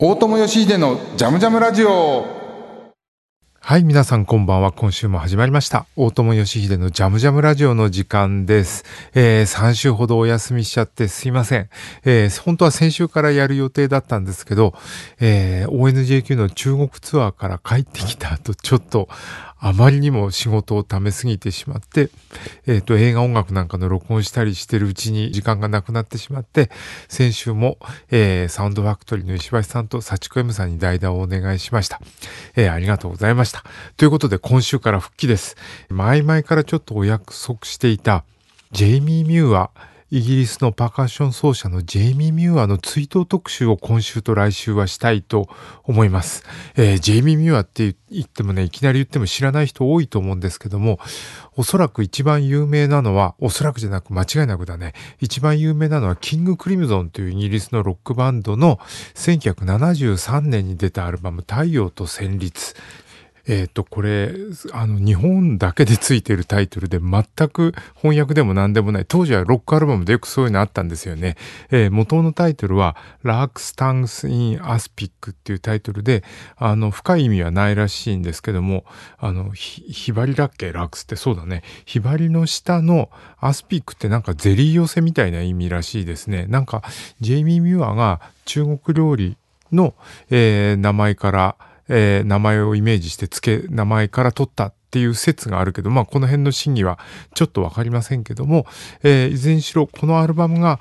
大友義秀のジャムジャムラジオ。 はい、皆さんこんばんは。今週も始まりました大友義秀のジャムジャムラジオの時間です。3週ほどお休みしちゃってすいません。本当は先週からやる予定だったんですけど、ONJQ の中国ツアーから帰ってきた後、ちょっとあまりにも仕事をためすぎてしまって、映画音楽なんかの録音したりしてるうちに時間がなくなってしまって、先週も、サウンドファクトリーの石橋さんと幸子 M さんに代打をお願いしました。ありがとうございました。ということで今週から復帰です。前々からちょっとお約束していたジェイミー・ミューア、イギリスのパーカッション奏者のジェイミー・ミューアの追悼特集を今週と来週はしたいと思います。ジェイミー・ミューアって言ってもね、いきなり言っても知らない人多いと思うんですけども、おそらく一番有名なのは、おそらくじゃなく間違いなくだね、一番有名なのはキング・クリムゾンというイギリスのロックバンドの1973年に出たアルバム太陽と旋律。これ、日本だけでついているタイトルで全く翻訳でも何でもない。当時はロックアルバムでよくそういうのあったんですよね。元のタイトルは Larks Tongues in Aspic っていうタイトルで、深い意味はないらしいんですけども、ひばりだっけラークスってそうだね。ひばりの下のアスピックってなんかゼリー寄せみたいな意味らしいですね。なんか、ジェイミー・ミューアが中国料理の、名前から、名前をイメージして名前から取ったっていう説があるけど、まあこの辺の真偽はちょっとわかりませんけども、いずれにしろこのアルバムが、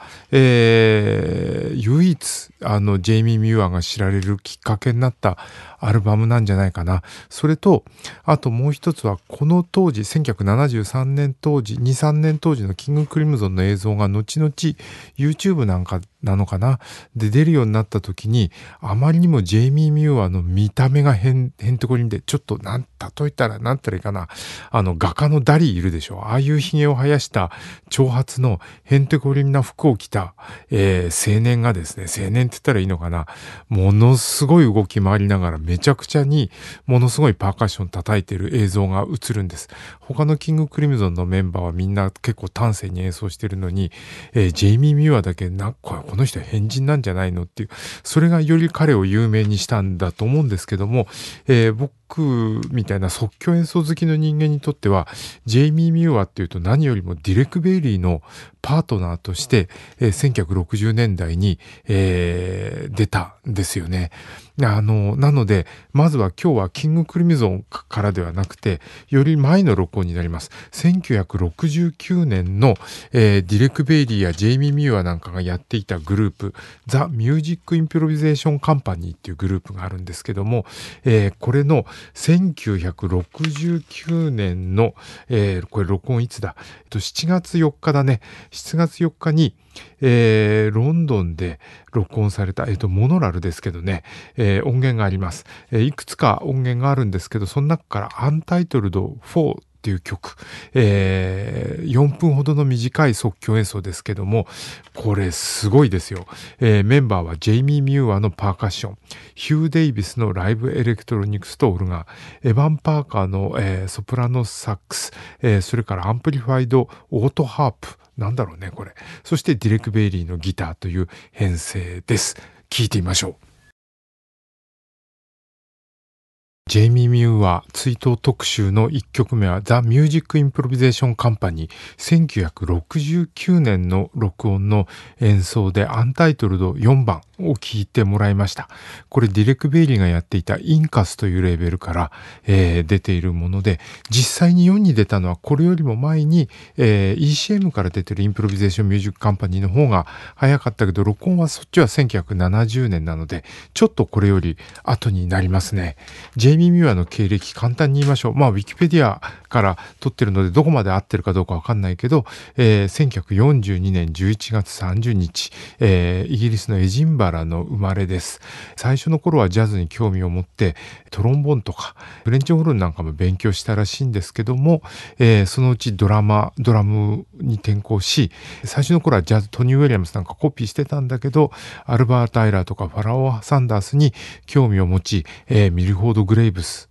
唯一ジェイミー・ミューアが知られるきっかけになったアルバムなんじゃないかな。それと、あともう一つはこの当時、1973年当時、2、3年当時のキング・クリムゾンの映像が後々 YouTube なんかなのかなで出るようになった時に、あまりにもジェイミー・ミューアの見た目がへんてこりんで、ちょっと例えたらなんたらいいかな、画家のダリいるでしょ。ああいう髭を生やした長髪のへんてこりんな服を着た、青年がですね、青年って言ったらいいのかな、ものすごい動き回りながらめちゃくちゃにものすごいパーカッション叩いてる映像が映るんです。他のキング・クリムゾンのメンバーはみんな結構端正に演奏してるのに、ジェイミー・ミューアだけこの人は変人なんじゃないのっていう、それがより彼を有名にしたんだと思うんですけども、僕みたいな即興演奏好きの人間にとってはジェイミー・ミューアっていうと何よりもディレク・ベイリーのパートナーとして、1960年代に、出たんですよね。なのでまずは今日はキング・クリムゾンからではなくてより前の録音になります。1969年の、ディレク・ベイリーやジェイミー・ミューアなんかがやっていたグループザ・ミュージック・インプロビゼーション・カンパニーっていうグループがあるんですけども、これの1969年の、これ録音いつだ、7月4日だね。7月4日に、ロンドンで録音された、モノラルですけどね、音源があります。いくつか音源があるんですけど、その中からアンタイトルド4っていう曲、4分ほどの短い即興演奏ですけども、これすごいですよ。メンバーはジェイミー・ミューアのパーカッション、ヒュー・デイビスのライブエレクトロニクスとオルガン、エヴァン・パーカーの、ソプラノサックス、それからアンプリファイドオートハープ、なんだろうねこれ。そしてディレク・ベイリーのギターという編成です。聴いてみましょう。ジェイミー・ミューア追悼特集の1曲目はザ・ミュージック・インプロビゼーション・カンパニー1969年の録音の演奏でアンタイトルド4番を聴いてもらいました。これディレク・ベイリーがやっていたインカスというレーベルから、出ているもので、実際に世に出たのはこれよりも前に、ECM から出ているインプロビゼーション・ミュージック・カンパニーの方が早かったけど、録音はそっちは1970年なのでちょっとこれより後になりますね。ジェイミー・ミューアの経歴簡単に言いましょう。まあウィキペディアから取ってるのでどこまで合ってるかどうかわかんないけど、1942年11月30日、イギリスのエジンバラの生まれです。最初の頃はジャズに興味を持ってトロンボーンとかフレンチホルンなんかも勉強したらしいんですけども、そのうちドラムに転向し、最初の頃はジャズトニー・ウィリアムスなんかコピーしてたんだけど、アルバート・タイラーとかファラオ・サンダースに興味を持ち、ミルフォード・グレイブス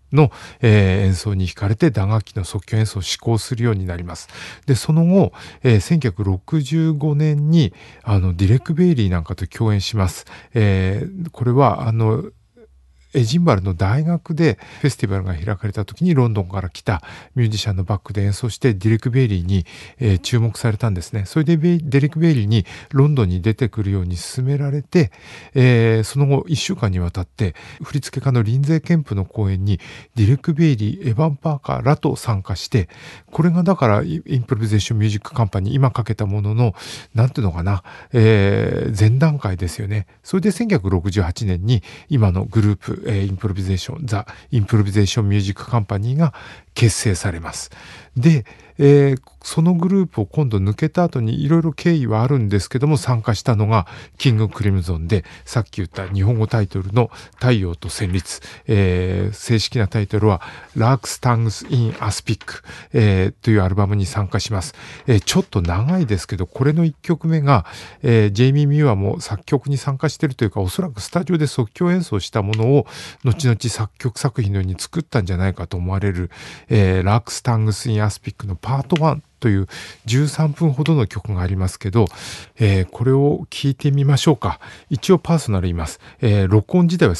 の、演奏に惹かれて打楽器の即興演奏を志向するようになります。で、その後、1965年にディレック・ベイリーなんかと共演します。これはエジンバルの大学でフェスティバルが開かれた時にロンドンから来たミュージシャンのバックで演奏してディレク・ベイリーに、注目されたんですね。それでディレク・ベイリーにロンドンに出てくるように勧められて、その後1週間にわたって振付家のリンゼー・ケンプの公演にディレク・ベイリー、エヴァン・パーカーらと参加して、これがだからインプロビゼーションミュージックカンパニー、今かけたもののなんていうのかな、前段階ですよね。それで1968年に今のグループインプロビゼーション、ザ・インプロビゼーションミュージックカンパニーが結成されます。で、そのグループを今度抜けた後にいろいろ経緯はあるんですけども、参加したのがキングクリムゾンで、さっき言った日本語タイトルの太陽と旋律、正式なタイトルはラークスタングス・イン・アスピック、というアルバムに参加します。ちょっと長いですけど、これの1曲目が、ジェイミー・ミューアも作曲に参加しているというか、おそらくスタジオで即興演奏したものを後々作曲作品のように作ったんじゃないかと思われる、ラークスタングス・イン・アスピックのパート1という13分ほどの曲がありますけど、これを聞いてみましょうか。一応パーソナル言います。録音自体は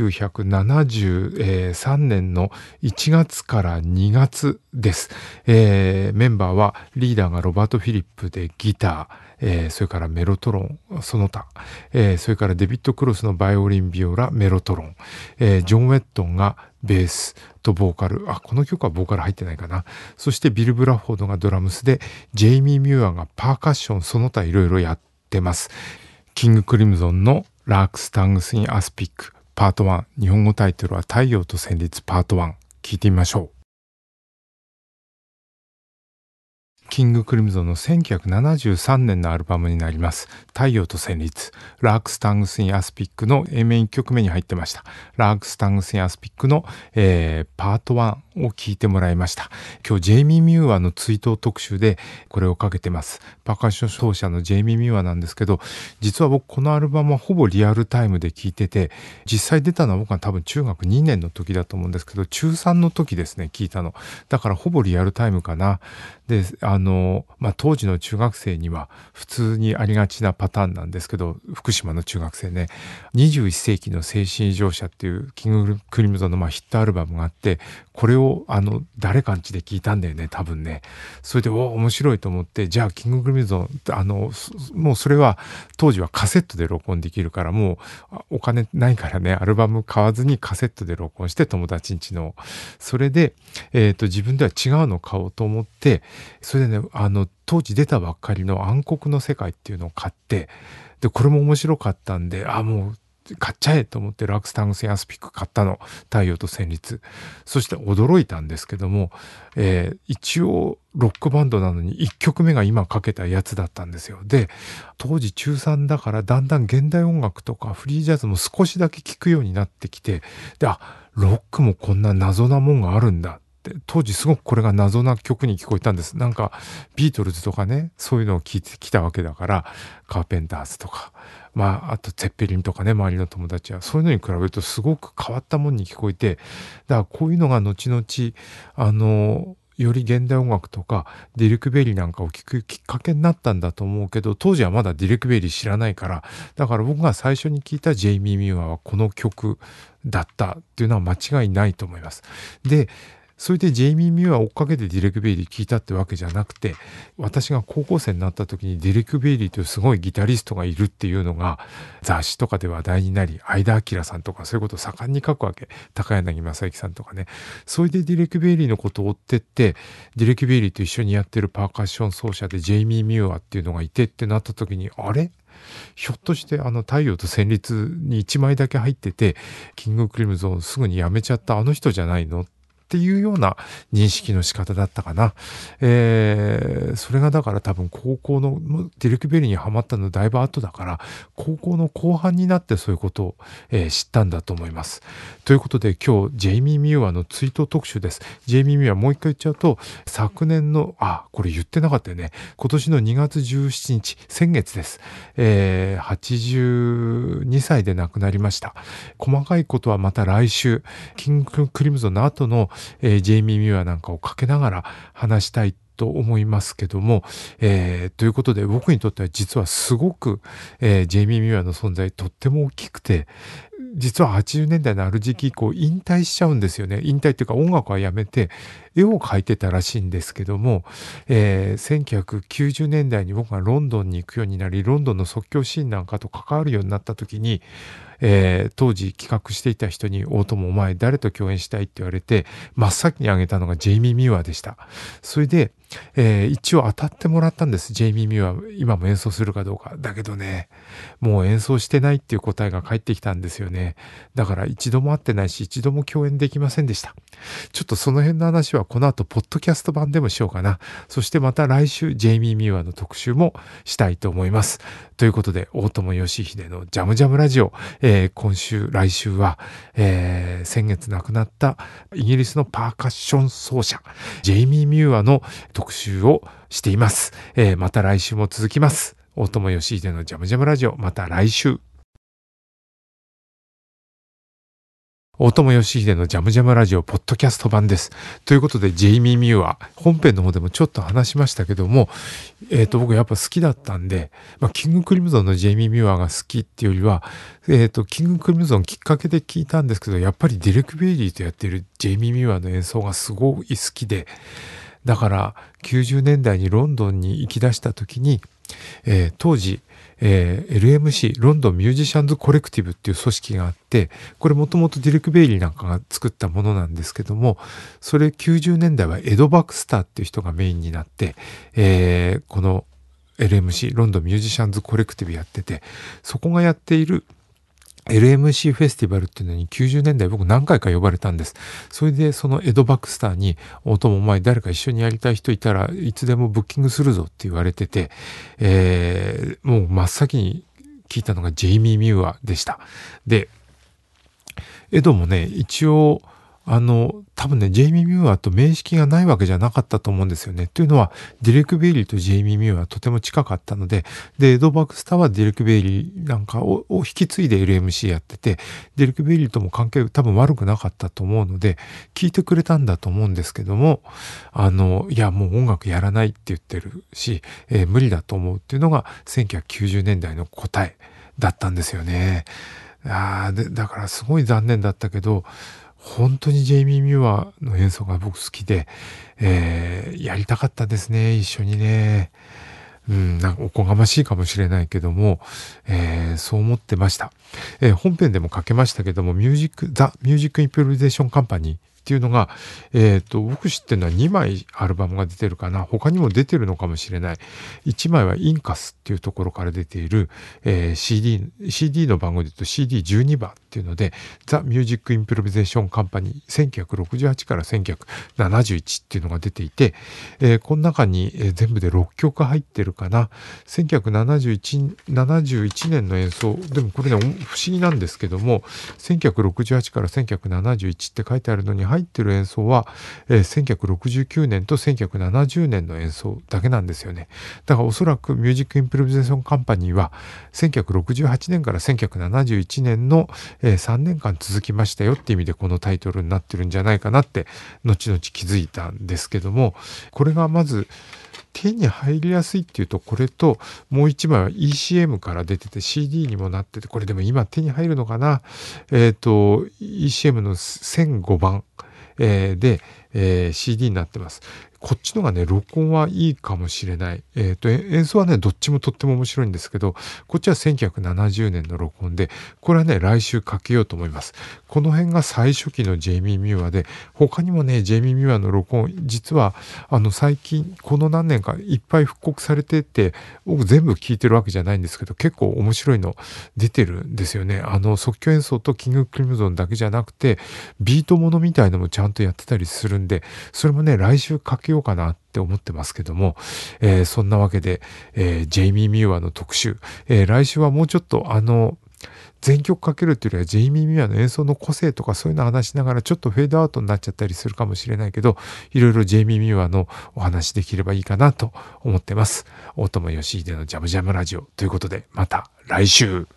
1973年の1月から2月です。メンバーはリーダーがロバート・フィリップでギター、それからメロトロン、その他、それからデビッド・クロスのバイオリン、ビオラ、メロトロン、ジョン・ウェットンがベースとボーカル、この曲はボーカル入ってないかな。そしてビル・ブラフォードがドラムスで、ジェイミー・ミューアがパーカッション、その他いろいろやってます。キング・クリムゾンのラークス・タングス・イン・アスピックパート1、日本語タイトルは太陽と旋律パート1、聞いてみましょう。キングクリムゾンの1973年のアルバムになります。太陽と旋律、ラークスタングスインアスピックの A 面1曲目に入ってました。ラークスタングスインアスピックの、パート1を聞いてもらいました。今日ジェイミー・ミューアの追悼特集でこれをかけてます。パーカッション奏者のジェイミー・ミューアなんですけど、実は僕このアルバムはほぼリアルタイムで聞いてて、実際出たのは僕は多分中学2年の時だと思うんですけど、中3の時ですね、聞いたの。だからほぼリアルタイムかな。で、当時の中学生には普通にありがちなパターンなんですけど、福島の中学生ね、21世紀の精神異常者っていうキングクリムゾンのヒットアルバムがあって、これを誰かんちで聞いたんだよね、多分ね。それで面白いと思って、じゃあキングクリムゾンもうそれは当時はカセットで録音できるから、もうお金ないからね、アルバム買わずにカセットで録音して友達んちの、それで自分では違うのを買おうと思って、それでね、当時出たばっかりの暗黒の世界っていうのを買って、でこれも面白かったんで、もう買っちゃえと思ってラークスタングスインアスピック買ったの。太陽と旋律。そして驚いたんですけども、一応ロックバンドなのに1曲目が今かけたやつだったんですよ。で、当時中3だからだんだん現代音楽とかフリージャズも少しだけ聴くようになってきて、で、ロックもこんな謎なもんがあるんだ。当時すごくこれが謎な曲に聞こえたんです。なんかビートルズとかね、そういうのを聞いてきたわけだから、カーペンターズとか、あとゼッペリンとかね、周りの友達はそういうのに比べるとすごく変わったもんに聞こえて、だからこういうのが後々より現代音楽とかディレク・ベリーなんかを聞くきっかけになったんだと思うけど、当時はまだディレク・ベリー知らないから、だから僕が最初に聞いたジェイミー・ミューアはこの曲だったっていうのは間違いないと思います。で、それでジェイミー・ミューアを追っかけてディレク・ベイリー聞いたってわけじゃなくて、私が高校生になった時にディレク・ベイリーというすごいギタリストがいるっていうのが雑誌とかで話題になり、相田明さんとかそういうことを盛んに書くわけ。高柳正幸さんとかね。それでディレク・ベイリーのことを追ってって、ディレク・ベイリーと一緒にやってるパーカッション奏者でジェイミー・ミューアっていうのがいてってなった時に、あれひょっとして太陽と旋律に1枚だけ入ってて、キングクリムゾンすぐにやめちゃったあの人じゃないのっっていうような認識の仕方だったかな。それがだから多分高校のディレク・ベリーにハマったのだいぶ後だから、高校の後半になってそういうことを、知ったんだと思います。ということで今日ジェイミー・ミューアの追悼特集です。ジェイミー・ミューアもう一回言っちゃうと、昨年のこれ言ってなかったよね。今年の2月17日、先月です。82歳で亡くなりました。細かいことはまた来週、キング・クリムゾンの後の、ジェイミー・ミューアなんかをかけながら話したいと思いますけども、ということで僕にとっては実はすごく、ジェイミー・ミューアの存在とっても大きくて、実は80年代のある時期以降引退しちゃうんですよね。引退っていうか音楽はやめて絵を描いてたらしいんですけども、1990年代に僕がロンドンに行くようになり、ロンドンの即興シーンなんかと関わるようになった時に、当時企画していた人に大友お前誰と共演したいって言われて真っ先に挙げたのがジェイミー・ミューアでした。それで、一応当たってもらったんです。ジェイミー・ミューア今も演奏するかどうか。だけどね、もう演奏してないっていう答えが返ってきたんですよね。だから一度も会ってないし一度も共演できませんでした。ちょっとその辺の話はこの後ポッドキャスト版でもしようかな。そしてまた来週ジェイミー・ミューアの特集もしたいと思います。ということで大友義秀のジャムジャムラジオ、来週は、先月亡くなったイギリスのパーカッション奏者ジェイミー・ミューアの特集をしています。また来週も続きます。大友義秀のジャムジャムラジオ、また来週。大友義秀のジャムジャムラジオポッドキャスト版です。ということでジェイミー・ミューア本編の方でもちょっと話しましたけども、僕やっぱ好きだったんで、キング・クリムゾンのジェイミー・ミューアが好きっていうよりは、キング・クリムゾンきっかけで聞いたんですけど、やっぱりディレク・ベイリーとやってるジェイミー・ミューアの演奏がすごい好きで、だから90年代にロンドンに行き出した時に、当時LMC ロンドンミュージシャンズコレクティブっていう組織があって、これもともとディレク・ベイリーなんかが作ったものなんですけども、それ90年代はエド・バクスターっていう人がメインになって、この LMC ロンドンミュージシャンズコレクティブやってて、そこがやっているLMC フェスティバルっていうのに90年代僕何回か呼ばれたんです。それでそのエド・バクスターに、大友お前誰か一緒にやりたい人いたらいつでもブッキングするぞって言われてて、もう真っ先に聞いたのがジェイミー・ミューアでした。で、エドもね、一応多分ね、ジェイミー・ミューアと面識がないわけじゃなかったと思うんですよね。というのは、ディレク・ベイリーとジェイミー・ミューアはとても近かったので、で、エド・バクスターはディレク・ベイリーなんかを引き継いで LMC やってて、ディレク・ベイリーとも関係多分悪くなかったと思うので、聞いてくれたんだと思うんですけども、いや、もう音楽やらないって言ってるし、無理だと思うっていうのが1990年代の答えだったんですよね。だからすごい残念だったけど、本当にジェイミー・ミューアの演奏が僕好きで、やりたかったですね、一緒にね。なんかおこがましいかもしれないけども、そう思ってました。本編でも書けましたけども、ザ・ミュージック・インプロビゼーション・カンパニーっていうのが、僕知ってるのは2枚アルバムが出てるかな。他にも出てるのかもしれない。1枚はインカスっていうところから出ている、CD の番号で言うと CD12 番っていうので、ザ・ミュージック・インプロビゼーション・カンパニー1968から1971っていうのが出ていて、この中に、全部で6曲入ってるかな。1971年の演奏、でもこれね、不思議なんですけども、1968から1971って書いてあるのに入ってる演奏は、1969年と1970年の演奏だけなんですよね。だからおそらくミュージックインプロビゼーションカンパニーは1968年から1971年の、3年間続きましたよって意味でこのタイトルになってるんじゃないかなって後々気づいたんですけども、これがまず手に入りやすいっていうと、これともう一枚は ECM から出てて CD にもなってて、これでも今手に入るのかな。ECM の1005番、で、CD になってます。 こっちのがね、録音はいいかもしれない。演奏はね、どっちもとっても面白いんですけど、こっちは1970年の録音で、これはね、来週かけようと思います。この辺が最初期のジェイミー・ミューアで、他にもね、ジェイミー・ミューアの録音、実は、最近、この何年かいっぱい復刻されてて、僕全部聞いてるわけじゃないんですけど、結構面白いの出てるんですよね。即興演奏とキング・クリムゾンだけじゃなくて、ビートものみたいのもちゃんとやってたりするんで、それもね、来週かけようかなって思ってますけども、そんなわけで、ジェイミー・ミューアの特集、来週はもうちょっと全曲かけるっていうよりはジェイミー・ミューアの演奏の個性とかそういうのを話しながらちょっとフェードアウトになっちゃったりするかもしれないけど、いろいろジェイミー・ミューアのお話できればいいかなと思ってます。大友義秀のジャムジャムラジオということで、また来週。